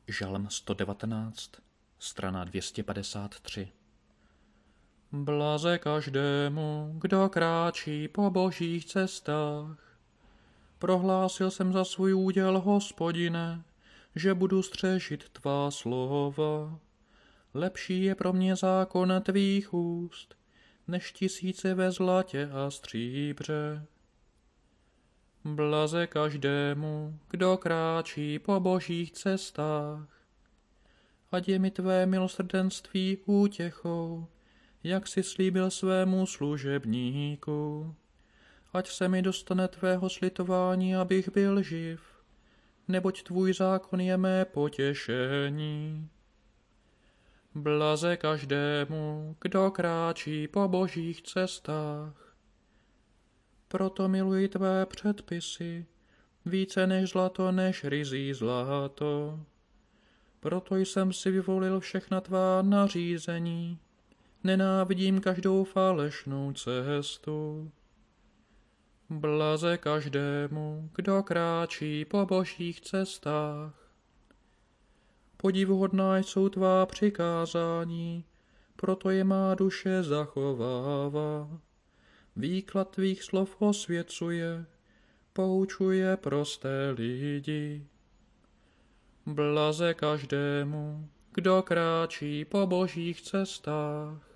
Žalm 119, strana 253. Blaze každému, kdo kráčí po božích cestách. Prohlásil jsem za svůj úděl, Hospodine, že budu střežit tvá slova. Lepší je pro mě zákon tvých úst, než tisíce ve zlatě a stříbře. Blaze každému, kdo kráčí po božích cestách. Ať je mi tvé milosrdenství útěchou, jak jsi slíbil svému služebníku. Ať se mi dostane tvého slitování, abych byl živ, neboť tvůj zákon je mé potěšení. Blaze každému, kdo kráčí po božích cestách. Proto miluji tvé předpisy, více než zlato, než ryzí zlato. Proto jsem si vyvolil všechna tvá nařízení, nenávidím každou falešnou cestu. Blaze každému, kdo kráčí po božích cestách. Podivuhodná jsou tvá přikázání, proto je má duše zachovává. Výklad tvých slov osvěcuje, poučuje prosté lidi. Blaze každému, kdo kráčí po božích cestách.